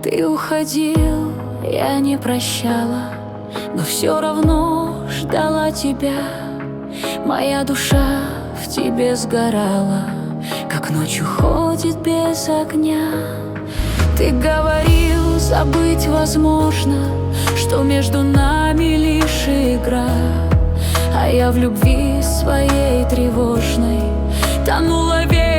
Ты уходил, я не прощала, но все равно ждала тебя. Моя душа в тебе сгорала, как ночью ходит без огня. Ты говорил, забыть возможно, что между нами лишь игра. А я в любви своей тревожной тонула весь.